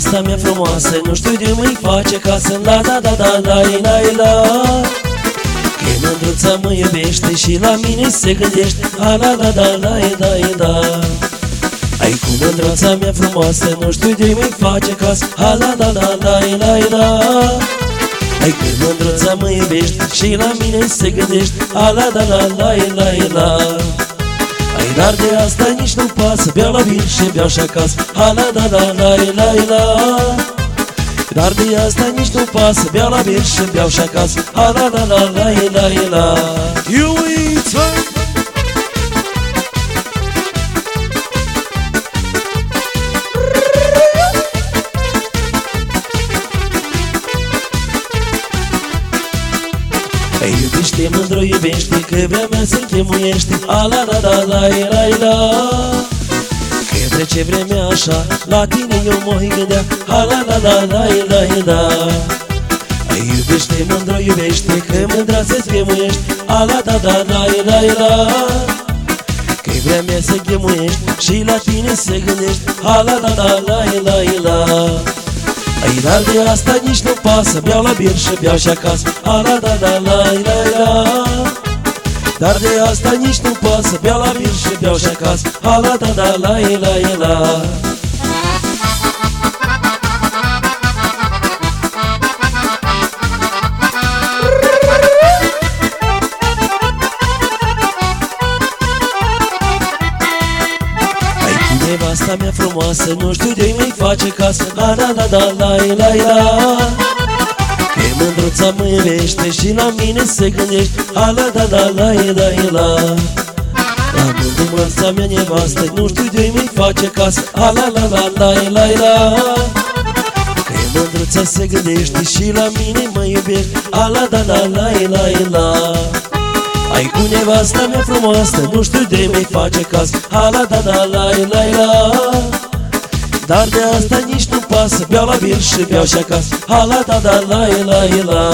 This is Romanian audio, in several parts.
nevasta mea frumoasă, nu știu de mă-i face casă. La da da da la la la. Că mândruța mă iubește și la mine se gândește. A la da da la la la. Ai cu mândruța mea frumoasă, nu știu de mă-i face casă. A la da da la la la. Ai că mândruța mă iubește și la mine se gândește. A la da la la la la. Ai dar de asta nici nu pasă, beau la vin și beau și acasă. A la da la la la la. Dar de asta nici nu pasă, beau la vin și beau și acasă. A la la la la la la. Iulița! Iubește, mândru, iubește, că vremea mea se chemuiește. A la la la la la la. Că trece vremea așa, la tine eu mă gândea. A la la la la la la. Iubește, mândru, iubește, că mândra se-ți chemuiește. A la la la la la la. Că vremea mea se chemuiește și la tine se gândește. A la la la la la la. Ai dar de asta nici nu pasă, beau la bir și beau și acasă. A la da da la la la. Dar de asta nici nu pasă, beau la bir și beau și acasă. A la da da la la la. Nevasta mea frumoasă, nu știu de-i mai face casă. La la la la la la la. Că mândruța mă iubește și la mine se gândește. A la la la la la la. La mândruța mea nevastă, nu știu de-i mai face casă. A la la la la la la. Că mândruța se gândește și la mine mă iubește. A la la la la la la. Ai cu nevasta mea frumoasă, nu știu de mai face casă. A la da da la la la. Dar de asta nici nu pasă, beau la bir și beau și acasă. A la da da la la la.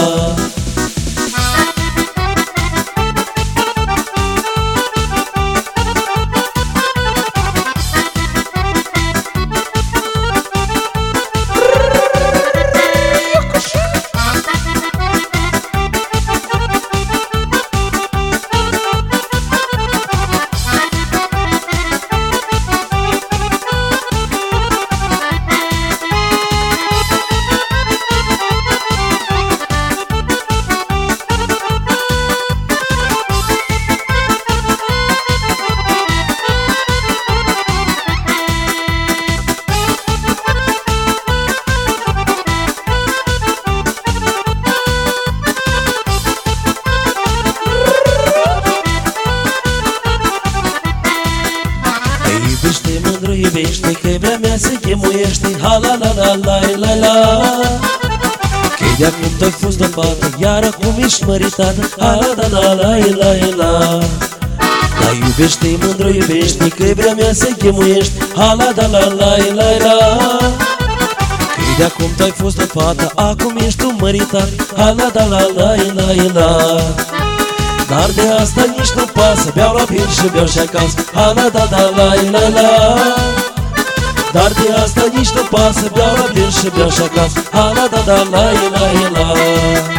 Iubește, mândru, iubește, că vremea mea se chemuiește. Ha la la la la la la. Că de-acum tu-ai fost de fată, iar acum ești măritată. Ha la la la la la la. La iubește, mândru, iubește, că vremea mea se chemuiește. Ha la la la la la la. Că de-acum tu-ai fost de fată, acum ești tu măritat. Ha la la la la la la. Dar de asta nici nu pasă, beau la bir și beau și acasă. A la da da la la la. Dar de asta nici nu pasă, beau la bir și beau și acasă. A la da da la la la.